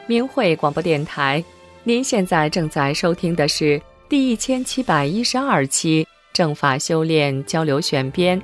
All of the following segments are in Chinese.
明慧广播电台，您现在正在收听的是第1712期正法修炼交流选编。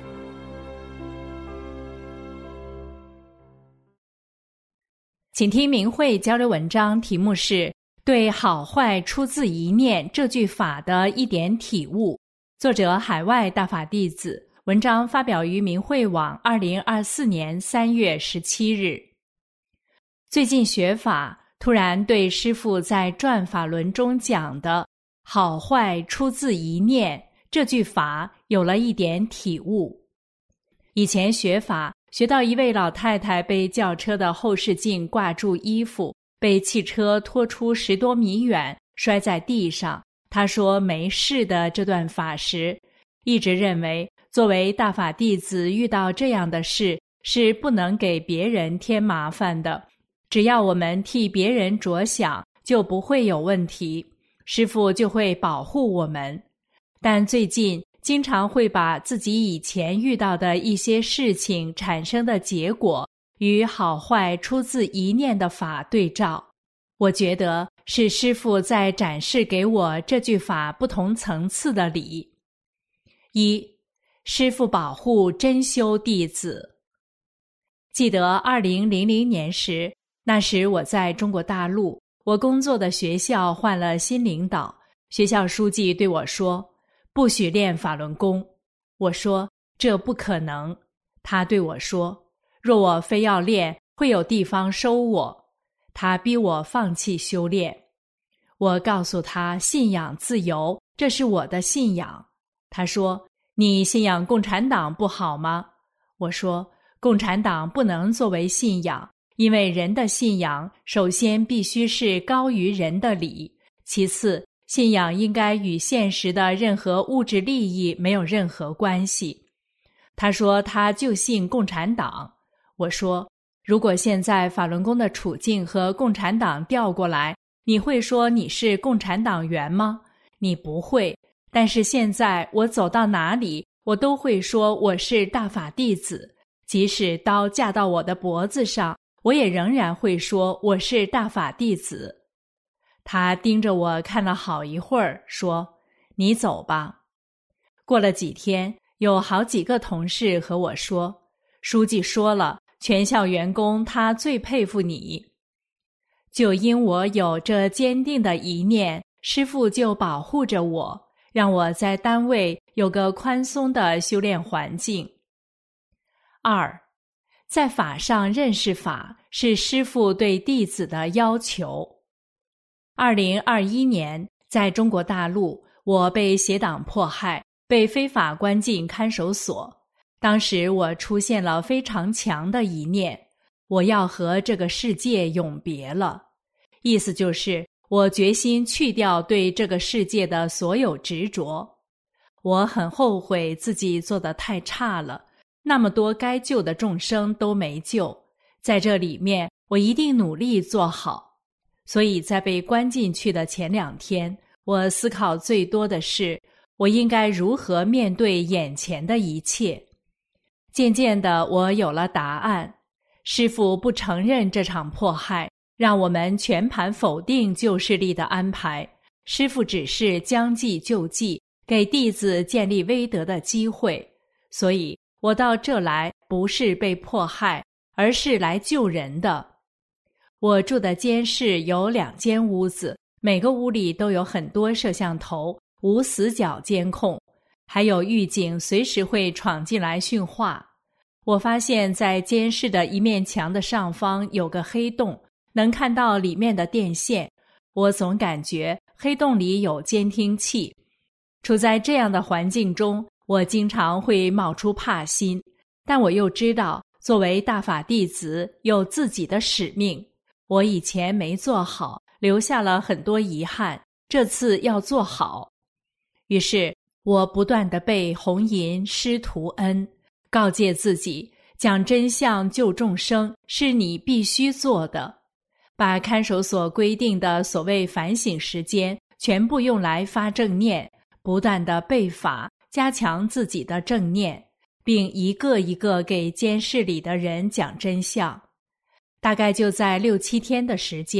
请听明慧交流文章，题目是对好坏出自一念这句法的一点体悟，作者海外大法弟子，文章发表于明慧网2024年3月17日。最近学法，突然对师父在转法轮中讲的好坏出自一念这句法有了一点体悟。以前学法学到一位老太太被轿车的后视镜挂住衣服，被汽车拖出10多米远，摔在地上，她说没事的这段法时，一直认为作为大法弟子遇到这样的事是不能给别人添麻烦的，只要我们替别人着想就不会有问题，师父就会保护我们。但最近经常会把自己以前遇到的一些事情产生的结果与好坏出自一念的法对照，我觉得是师父在展示给我这句法不同层次的理。一，师父保护真修弟子。记得2000年时，那时我在中国大陆，我工作的学校换了新领导，学校书记对我说，不许练法轮功。我说这不可能。他对我说，若我非要练，会有地方收我。他逼我放弃修炼。我告诉他，信仰自由，这是我的信仰。他说，你信仰共产党不好吗？我说，共产党不能作为信仰，因为人的信仰首先必须是高于人的理，其次信仰应该与现实的任何物质利益没有任何关系。他说他就信共产党。我说，如果现在法轮功的处境和共产党调过来，你会说你是共产党员吗？你不会。但是现在我走到哪里，我都会说我是大法弟子，即使刀架到我的脖子上，我也仍然会说我是大法弟子。他盯着我看了好一会儿，说，你走吧。过了几天，有好几个同事和我说，书记说了，全校员工他最佩服你。就因我有这坚定的一念，师父就保护着我，让我在单位有个宽松的修炼环境。二，在法上认识法是师父对弟子的要求。2021年，在中国大陆，我被邪党迫害，被非法关进看守所。当时我出现了非常强的一念，我要和这个世界永别了。意思就是我决心去掉对这个世界的所有执着。我很后悔自己做得太差了，那么多该救的众生都没救，在这里面我一定努力做好。所以在被关进去的前2天，我思考最多的是我应该如何面对眼前的一切。渐渐的我有了答案，师父不承认这场迫害，让我们全盘否定旧势力的安排，师父只是将计就计，给弟子建立威德的机会。所以我到这来不是被迫害，而是来救人的。我住的监室有2间屋子，每个屋里都有很多摄像头，无死角监控，还有狱警随时会闯进来训话。我发现在监室的一面墙的上方有个黑洞，能看到里面的电线。我总感觉黑洞里有监听器。处在这样的环境中，我经常会冒出怕心，但我又知道作为大法弟子有自己的使命，我以前没做好，留下了很多遗憾，这次要做好。于是我不断地背弘淫师徒恩，告诫自己，讲真相救众生是你必须做的。把看守所规定的所谓反省时间全部用来发正念，不断地背法，加强自己的正念，并一个一个给监室里的人讲真相。大概就在6、7天的时间，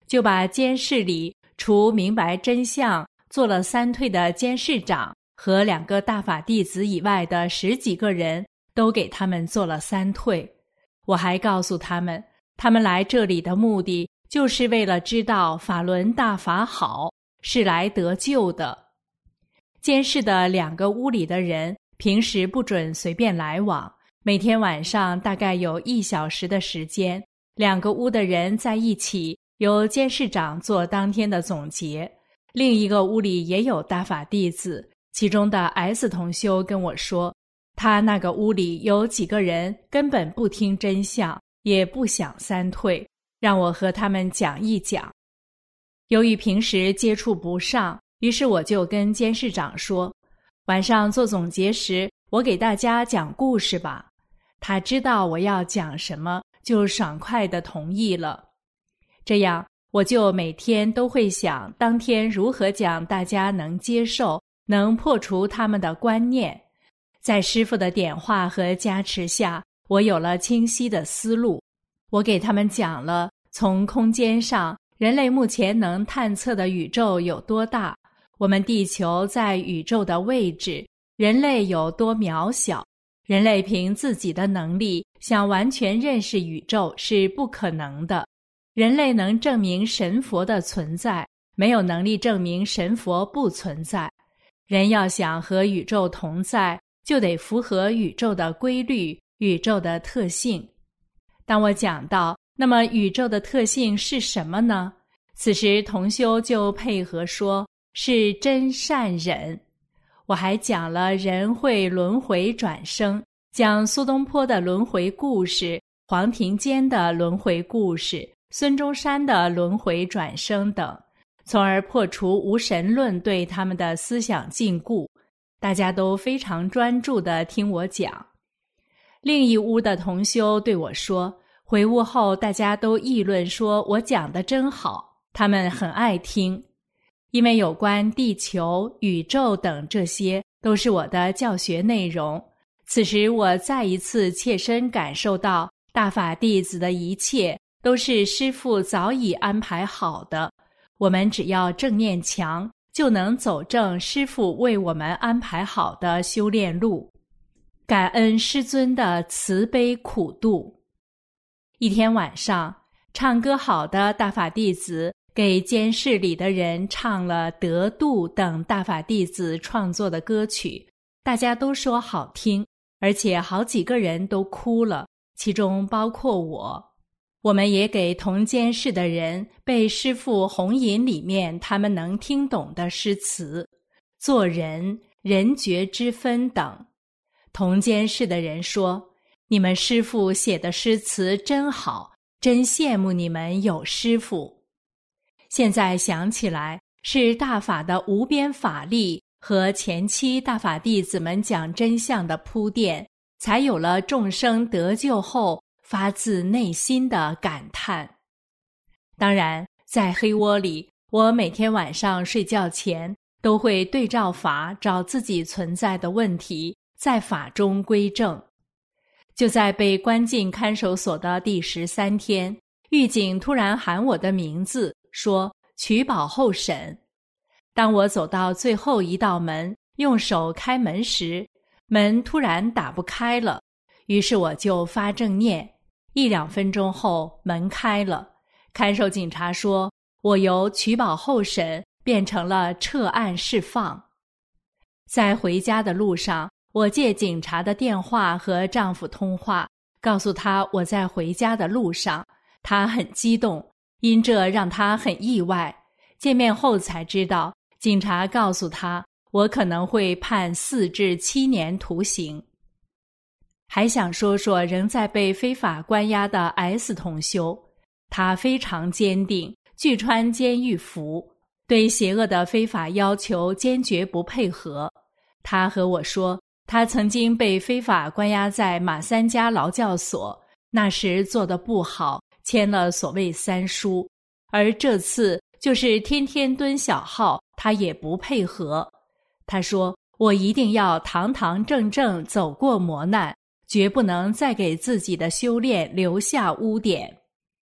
就把监视里除明白真相做了3退的监事长和2个大法弟子以外的10几个人都给他们做了3退。我还告诉他们，他们来这里的目的就是为了知道法轮大法好，是来得救的。监视的2个屋里的人平时不准随便来往，每天晚上大概有1小时的时间，2个屋的人在一起，由监事长做当天的总结。另一个屋里也有大法弟子，其中的 S 同修跟我说，他那个屋里有几个人根本不听真相，也不想3退，让我和他们讲一讲。由于平时接触不上，于是我就跟监事长说，晚上做总结时，我给大家讲故事吧。他知道我要讲什么，就爽快地同意了。这样我就每天都会想当天如何讲大家能接受，能破除他们的观念。在师父的点化和加持下，我有了清晰的思路。我给他们讲了从空间上人类目前能探测的宇宙有多大，我们地球在宇宙的位置，人类有多渺小，人类凭自己的能力想完全认识宇宙是不可能的。人类能证明神佛的存在，没有能力证明神佛不存在。人要想和宇宙同在，就得符合宇宙的规律，宇宙的特性。当我讲到那么宇宙的特性是什么呢？此时同修就配合说，是真善忍。我还讲了人会轮回转生，讲苏东坡的轮回故事，黄庭坚的轮回故事，孙中山的轮回转生等，从而破除无神论对他们的思想禁锢。大家都非常专注地听我讲。另一屋的同修对我说，回屋后大家都议论说我讲得真好，他们很爱听。因为有关地球、宇宙等这些都是我的教学内容，此时我再一次切身感受到大法弟子的一切都是师父早已安排好的，我们只要正念强，就能走正师父为我们安排好的修炼路。感恩师尊的慈悲苦度。一天晚上，唱歌好的大法弟子给监室里的人唱了得度等大法弟子创作的歌曲，大家都说好听，而且好几个人都哭了，其中包括我。我们也给同监室的人背师父弘引里面他们能听懂的诗词，做人、人觉之分等。同监室的人说，你们师父写的诗词真好，真羡慕你们有师父。现在想起来，是大法的无边法力和前期大法弟子们讲真相的铺垫，才有了众生得救后发自内心的感叹。当然，在黑窝里，我每天晚上睡觉前都会对照法找自己存在的问题，在法中归正。就在被关进看守所的第13天，狱警突然喊我的名字，说取保候审。当我走到最后一道门，用手开门时，门突然打不开了，于是我就发正念，1-2分钟后门开了。看守警察说，我由取保候审变成了撤案释放。在回家的路上，我借警察的电话和丈夫通话，告诉他我在回家的路上，他很激动，因这让他很意外。见面后才知道，警察告诉他我可能会判4至7年徒刑。还想说说仍在被非法关押的 S 同修，他非常坚定，拒穿监狱服，对邪恶的非法要求坚决不配合。他和我说，他曾经被非法关押在马三家劳教所，那时做得不好，签了所谓3书，而这次就是天天蹲小号，他也不配合。他说，我一定要堂堂正正走过磨难，绝不能再给自己的修炼留下污点。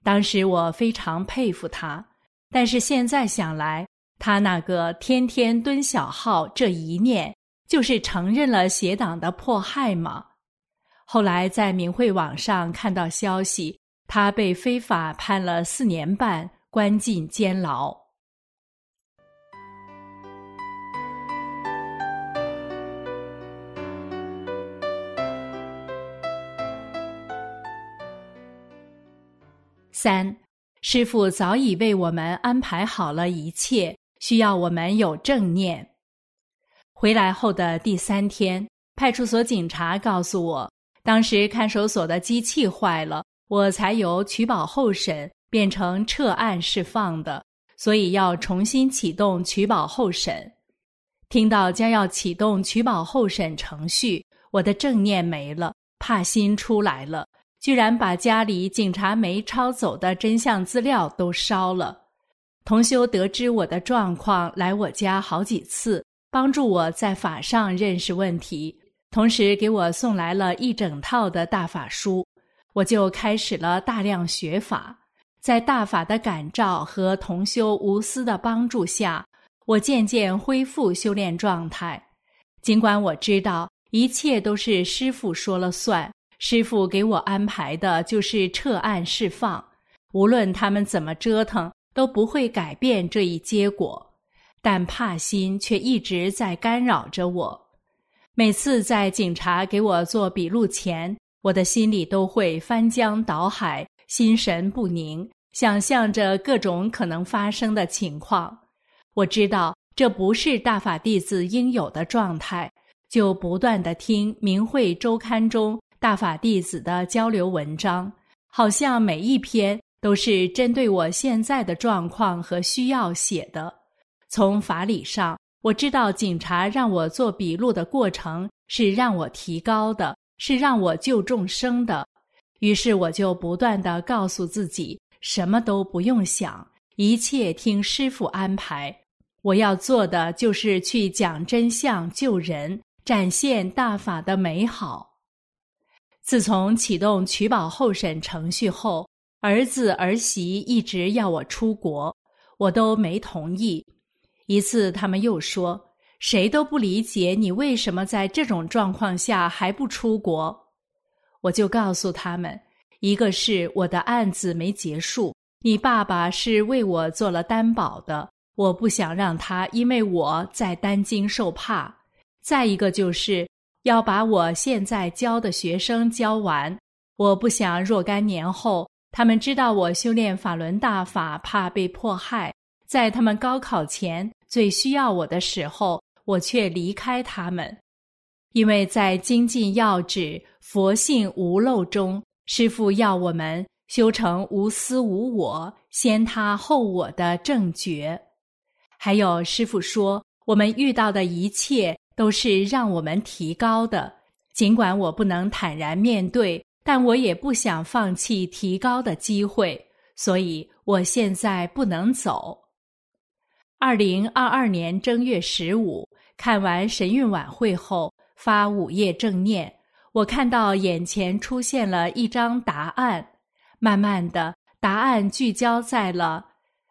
当时我非常佩服他，但是现在想来，他那个天天蹲小号这一念，就是承认了邪党的迫害吗？后来在明慧网上看到消息，他被非法判了4年半，关进监牢。3. 师父早已为我们安排好了一切，需要我们有正念。回来后的第3天，派出所警察告诉我，当时看守所的机器坏了，我才由取保候审变成撤案释放的，所以要重新启动取保候审。听到将要启动取保候审程序，我的正念没了，怕心出来了，居然把家里警察没抄走的真相资料都烧了。同修得知我的状况，来我家好几次，帮助我在法上认识问题，同时给我送来了一整套的大法书，我就开始了大量学法。在大法的感召和同修无私的帮助下，我渐渐恢复修炼状态。尽管我知道一切都是师父说了算，师父给我安排的就是撤案释放，无论他们怎么折腾，都不会改变这一结果。但怕心却一直在干扰着我。每次在警察给我做笔录前，我的心里都会翻江倒海，心神不宁，想象着各种可能发生的情况。我知道这不是大法弟子应有的状态，就不断地听明慧周刊中大法弟子的交流文章，好像每一篇都是针对我现在的状况和需要写的。从法理上，我知道警察让我做笔录的过程是让我提高的，是让我救众生的。于是我就不断地告诉自己，什么都不用想，一切听师父安排。我要做的就是去讲真相救人，展现大法的美好。自从启动取保候审程序后，儿子儿媳一直要我出国，我都没同意。一次他们又说，谁都不理解你为什么在这种状况下还不出国。我就告诉他们，一个是我的案子没结束，你爸爸是为我做了担保的，我不想让他因为我在担惊受怕。再一个就是要把我现在教的学生教完，我不想若干年后他们知道我修炼法轮大法怕被迫害，在他们高考前最需要我的时候，我却离开他们。因为在精进要旨佛性无漏中，师父要我们修成无私无我，先他后我的正觉。还有师父说，我们遇到的一切都是让我们提高的，尽管我不能坦然面对，但我也不想放弃提高的机会，所以我现在不能走。2022年正月15，看完神韵晚会后，发午夜正念，我看到眼前出现了一张答案，慢慢的，答案聚焦在了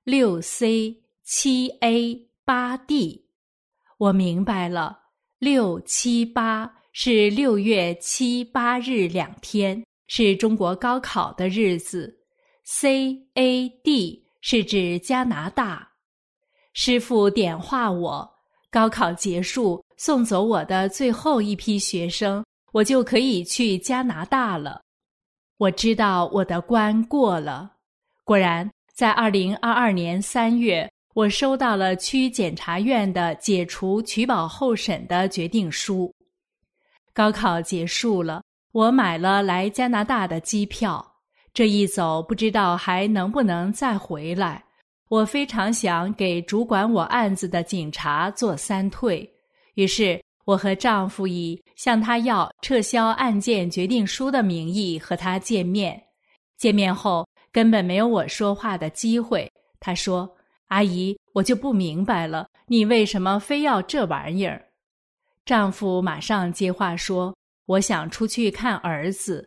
6C7A8D。 我明白了，678是6月7、8日2天，是中国高考的日子。CAD 是指加拿大。师父点化我，高考结束，送走我的最后一批学生，我就可以去加拿大了。我知道我的关过了。果然，在2022年3月，我收到了区检察院的解除取保候审的决定书。高考结束了，我买了来加拿大的机票，这一走不知道还能不能再回来。我非常想给主管我案子的警察做3退，于是我和丈夫以向他要撤销案件决定书的名义和他见面。见面后根本没有我说话的机会，他说，阿姨，我就不明白了，你为什么非要这玩意儿？丈夫马上接话说，我想出去看儿子。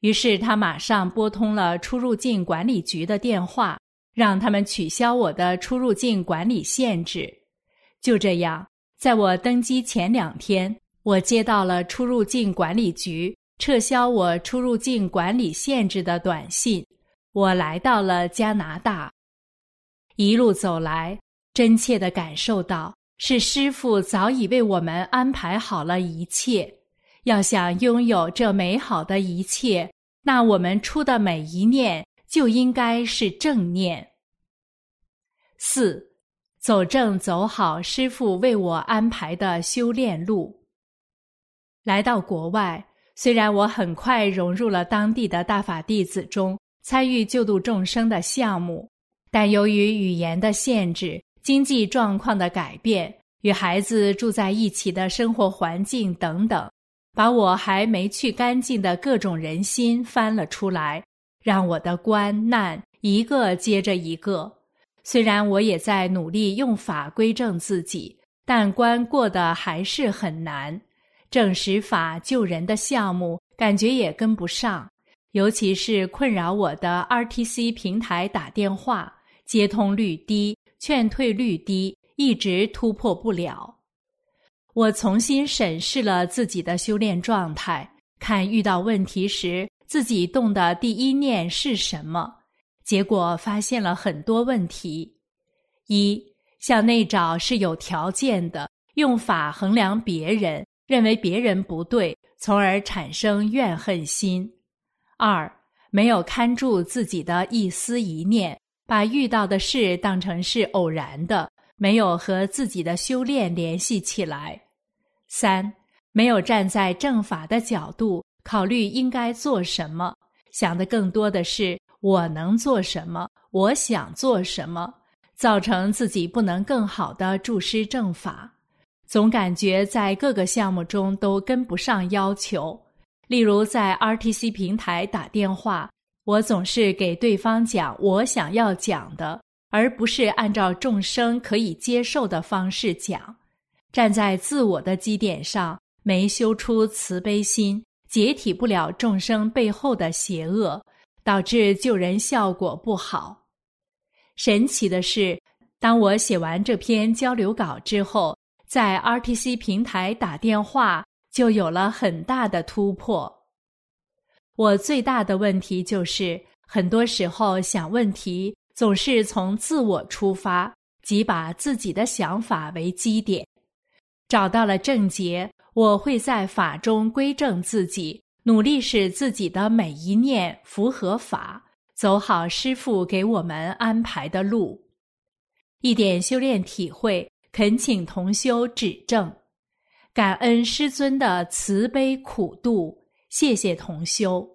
于是他马上拨通了出入境管理局的电话，让他们取消我的出入境管理限制。就这样，在我登机前2天，我接到了出入境管理局撤销我出入境管理限制的短信。我来到了加拿大。一路走来，真切地感受到是师父早已为我们安排好了一切。要想拥有这美好的一切，那我们出的每一念就应该是正念。4. 走正走好师父为我安排的修炼路。来到国外，虽然我很快融入了当地的大法弟子中，参与救度众生的项目，但由于语言的限制、经济状况的改变、与孩子住在一起的生活环境等等，把我还没去干净的各种人心翻了出来，让我的关难一个接着一个。虽然我也在努力用法归正自己，但关过得还是很难。正实法救人的项目感觉也跟不上，尤其是困扰我的 RTC 平台打电话，接通率低，劝退率低，一直突破不了。我重新审视了自己的修炼状态，看遇到问题时自己动的第一念是什么，结果发现了很多问题。1. 向内找是有条件的，用法衡量别人，认为别人不对，从而产生怨恨心。2. 没有看住自己的一思一念，把遇到的事当成是偶然的，没有和自己的修炼联系起来。3. 没有站在正法的角度考虑应该做什么，想的更多的是我能做什么，我想做什么，造成自己不能更好地注师正法。总感觉在各个项目中都跟不上要求。例如在 RTC 平台打电话，我总是给对方讲我想要讲的，而不是按照众生可以接受的方式讲。站在自我的基点上，没修出慈悲心，解体不了众生背后的邪恶，导致救人效果不好。神奇的是，当我写完这篇交流稿之后，在 RTC 平台打电话就有了很大的突破。我最大的问题就是，很多时候想问题总是从自我出发，即把自己的想法为基点。找到了正结，我会在法中归正自己，努力使自己的每一念符合法，走好师父给我们安排的路。一点修炼体会，恳请同修指正。感恩师尊的慈悲苦度，谢谢同修。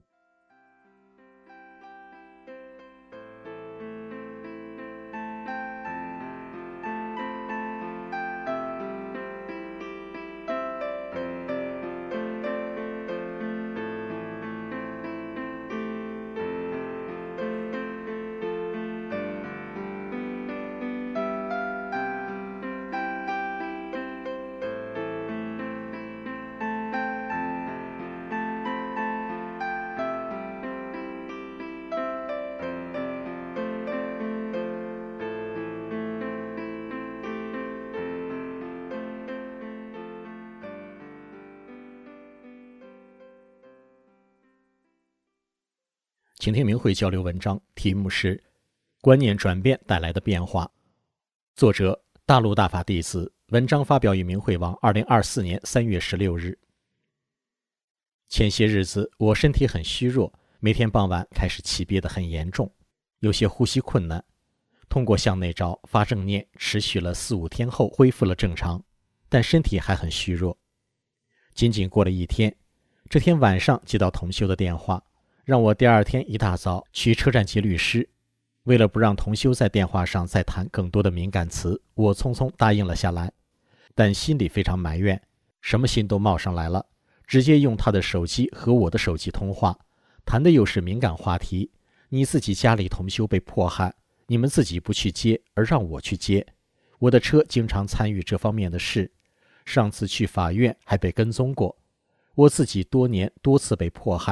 请听明慧交流文章，题目是观念转变带来的变化，作者大陆大法弟子，文章发表于明慧网2024年3月16日。前些日子我身体很虚弱，每天傍晚开始气憋得很严重，有些呼吸困难，通过向内找发正念持续了4-5天后恢复了正常，但身体还很虚弱。仅仅过了1天，这天晚上接到同修的电话，让我第2天一大早去车站接律师。为了不让同修在电话上再谈更多的敏感词，我匆匆答应了下来，但心里非常埋怨，什么心都冒上来了，直接用他的手机和我的手机通话，谈的又是敏感话题，你自己家里同修被迫害，你们自己不去接而让我去接，我的车经常参与这方面的事，上次去法院还被跟踪过，我自己多年多次被迫害，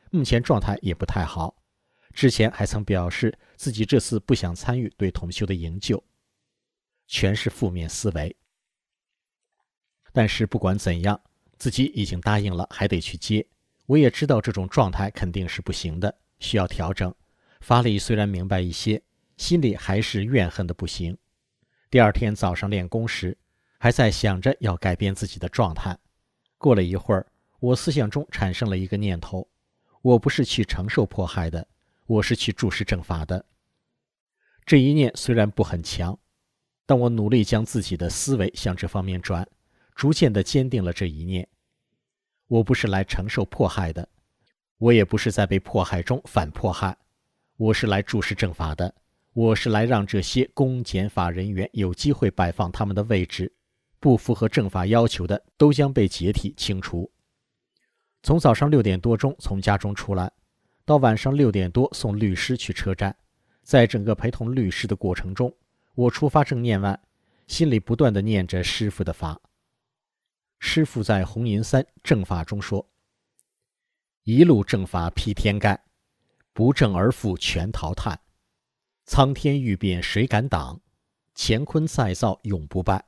目前状态也不太好。之前还曾表示自己这次不想参与对同修的营救，全是负面思维。但是不管怎样，自己已经答应了，还得去接。我也知道这种状态肯定是不行的，需要调整。法理虽然明白一些，心里还是怨恨的不行。第二天早上练功时，还在想着要改变自己的状态。过了一会儿，我思想中产生了一个念头：我不是去承受迫害的，我是去注释正法的。这一念虽然不很强，但我努力将自己的思维向这方面转，逐渐地坚定了这一念。我不是来承受迫害的，我也不是在被迫害中反迫害，我是来注释正法的，我是来让这些公检法人员有机会摆放他们的位置，不符合正法要求的都将被解体清除。从早上6点多钟从家中出来，到晚上6点多送律师去车站，在整个陪同律师的过程中，我除发正念外，心里不断地念着师父的法。师父在红银三正法中说：一路正法劈天盖，不正而复全淘汰，苍天欲变谁敢挡，乾坤再造永不败。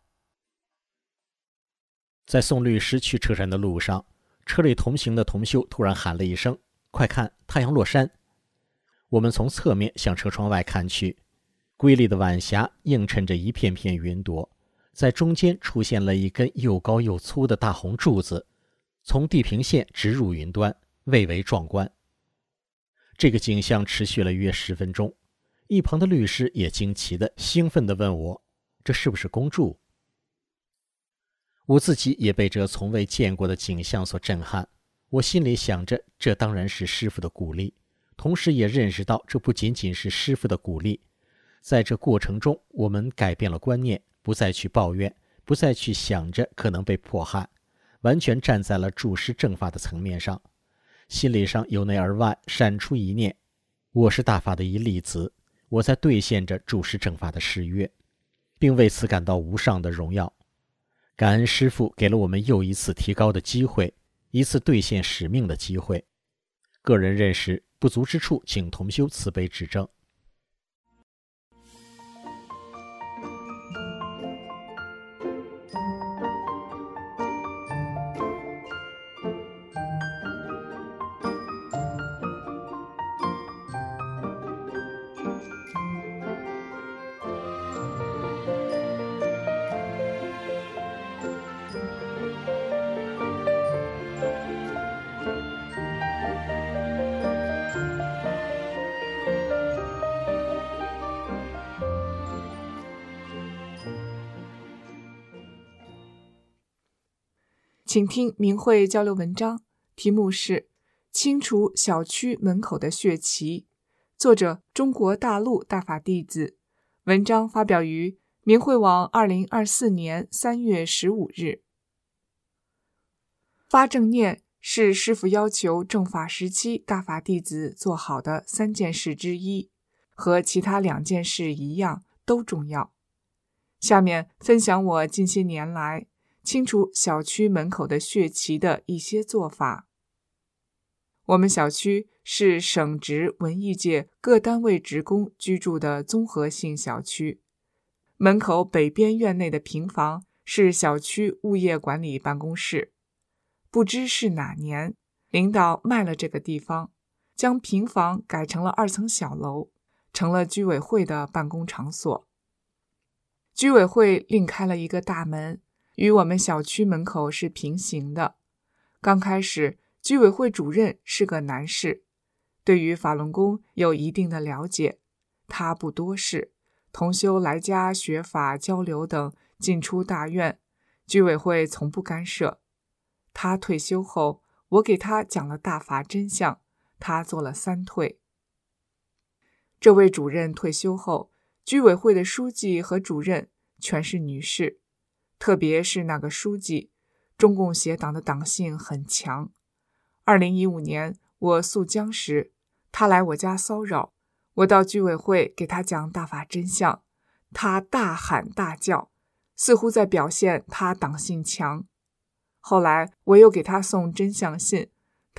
在送律师去车站的路上，车里同行的同修突然喊了一声：快看，太阳落山！我们从侧面向车窗外看去，瑰丽的晚霞映衬着一片片云朵，在中间出现了一根又高又粗的大红柱子，从地平线直入云端，蔚为壮观。这个景象持续了约10分钟，一旁的律师也惊奇的、兴奋地问我：这是不是公柱？我自己也被这从未见过的景象所震撼，我心里想着，这当然是师父的鼓励，同时也认识到这不仅仅是师父的鼓励。在这过程中，我们改变了观念，不再去抱怨，不再去想着可能被迫害，完全站在了注释正法的层面上，心理上由内而外闪出一念：我是大法的一粒子，我在兑现着注释正法的誓约，并为此感到无上的荣耀。感恩师父给了我们又一次提高的机会，一次兑现使命的机会。个人认识不足之处，请同修慈悲指正。 请听明慧交流文章，题目是清除小区门口的血旗，作者中国大陆大法弟子，文章发表于明慧网2024年3月15日。发正念是师父要求正法时期大法弟子做好的3件事之一，和其他2件事一样，都重要。下面分享我近些年来清除小区门口的血旗的一些做法。我们小区是省直文艺界各单位职工居住的综合性小区，门口北边院内的平房是小区物业管理办公室。不知是哪年，领导卖了这个地方，将平房改成了2层小楼，成了居委会的办公场所。居委会另开了一个大门，与我们小区门口是平行的。刚开始，居委会主任是个男士，对于法轮功有一定的了解。他不多事，同修来家学法交流等进出大院，居委会从不干涉。他退休后，我给他讲了大法真相，他做了3退。这位主任退休后，居委会的书记和主任全是女士，特别是那个书记，中共协党的党性很强。2015年我肃江时，他来我家骚扰，我到居委会给他讲大法真相，他大喊大叫，似乎在表现他党性强。后来我又给他送真相信，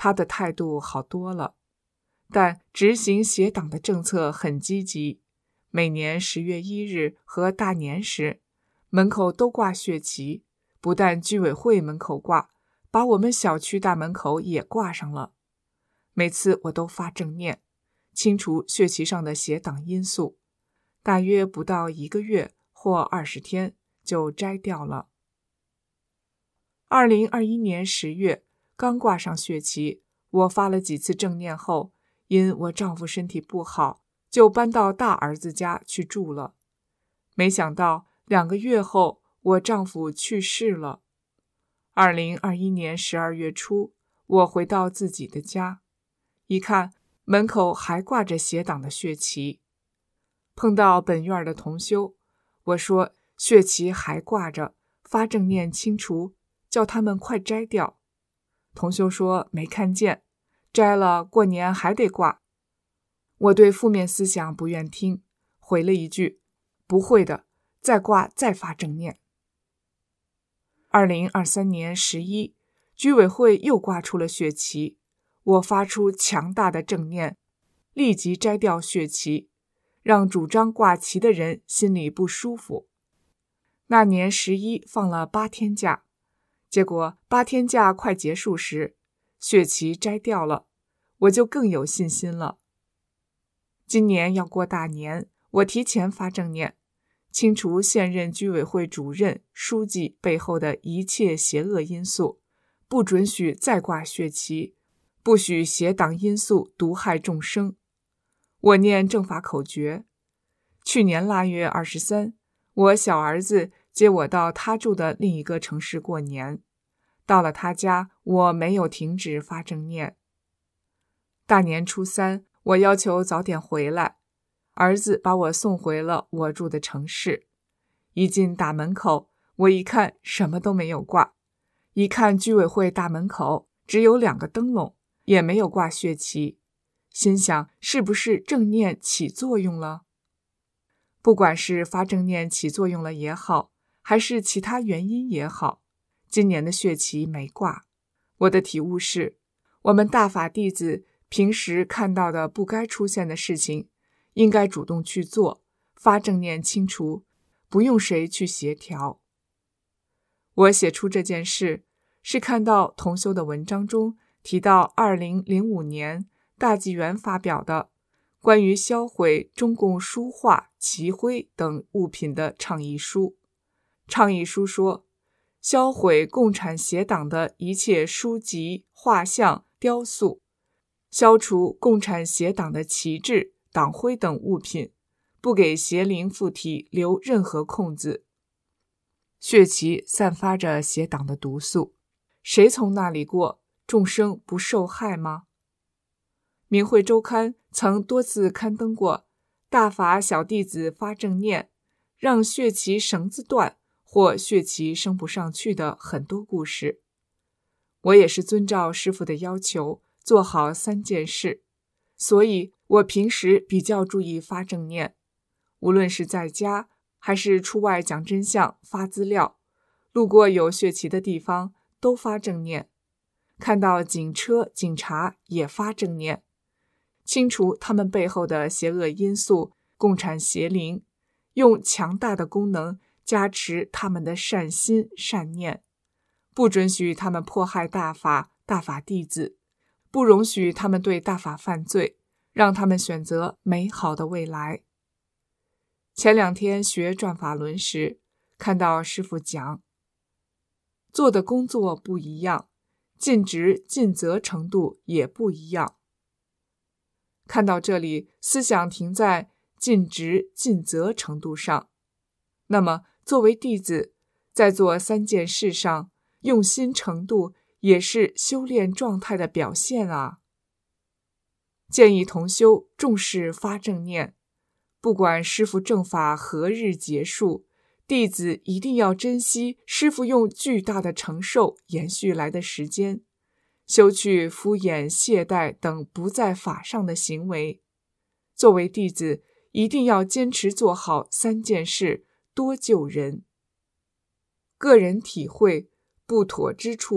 他的态度好多了，但执行协党的政策很积极。每年10月1日和大年时，门口都挂血旗，不但居委会门口挂，把我们小区大门口也挂上了。每次我都发正念，清除血旗上的邪党因素，大约不到1个月或20天就摘掉了。2021年10月刚挂上血旗，我发了几次正念后，因我丈夫身体不好，就搬到大儿子家去住了。没想到2个月后，我丈夫去世了。2021年12月初，我回到自己的家，一看门口还挂着邪党的血旗。碰到本院的同修，我说血旗还挂着，发正念清除，叫他们快摘掉。同修说没看见，摘了过年还得挂。我对负面思想不愿听，回了一句不会的，再挂再发正念。2023年11，居委会又挂出了血旗，我发出强大的正念，立即摘掉血旗，让主张挂旗的人心里不舒服。那年11放了8天假，结果8天假快结束时，血旗摘掉了，我就更有信心了。今年要过大年，我提前发正念，清除现任居委会主任、书记背后的一切邪恶因素，不准许再挂血旗，不许邪党因素毒害众生。我念正法口诀。去年腊月23，我小儿子接我到他住的另一个城市过年。到了他家，我没有停止发正念。大年初3，我要求早点回来，儿子把我送回了我住的城市。一进大门口，我一看什么都没有挂，一看居委会大门口只有2个灯笼，也没有挂血旗，心想是不是正念起作用了？不管是发正念起作用了也好，还是其他原因也好，今年的血旗没挂。我的体悟是，我们大法弟子平时看到的不该出现的事情，应该主动去做，发正念清除，不用谁去协调。我写出这件事，是看到同修的文章中提到2005年大纪元发表的关于销毁中共书画、旗徽等物品的倡议书。倡议书说，销毁共产邪党的一切书籍、画像、雕塑，消除共产邪党的旗帜、党徽等物品，不给邪灵附体留任何空子。血旗散发着邪党的毒素，谁从那里过，众生不受害吗？明慧周刊曾多次刊登过大法小弟子发正念，让血旗绳子断或血旗升不上去的很多故事。我也是遵照师父的要求，做好3件事，所以我平时比较注意发正念，无论是在家还是出外讲真相、发资料，路过有血旗的地方都发正念，看到警车、警察也发正念，清除他们背后的邪恶因素、共产邪灵，用强大的功能加持他们的善心、善念，不准许他们迫害大法、大法弟子，不容许他们对大法犯罪，让他们选择美好的未来。前2天学转法轮时，看到师父讲，做的工作不一样，尽职尽责程度也不一样。看到这里，思想停在尽职尽责程度上。那么作为弟子，在做3件事上，用心程度也是修炼状态的表现啊。建议同修重视发正念，不管师父正法何日结束，弟子一定要珍惜师父用巨大的承受延续来的时间，修去敷衍、懈怠等不在法上的行为。作为弟子，一定要坚持做好3件事，多救人。个人体会，不妥之处，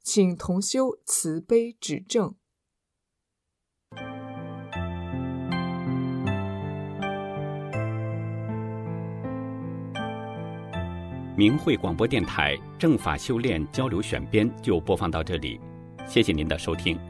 请同修慈悲指正。 明慧广播电台正法修炼交流选编就播放到这里，谢谢您的收听。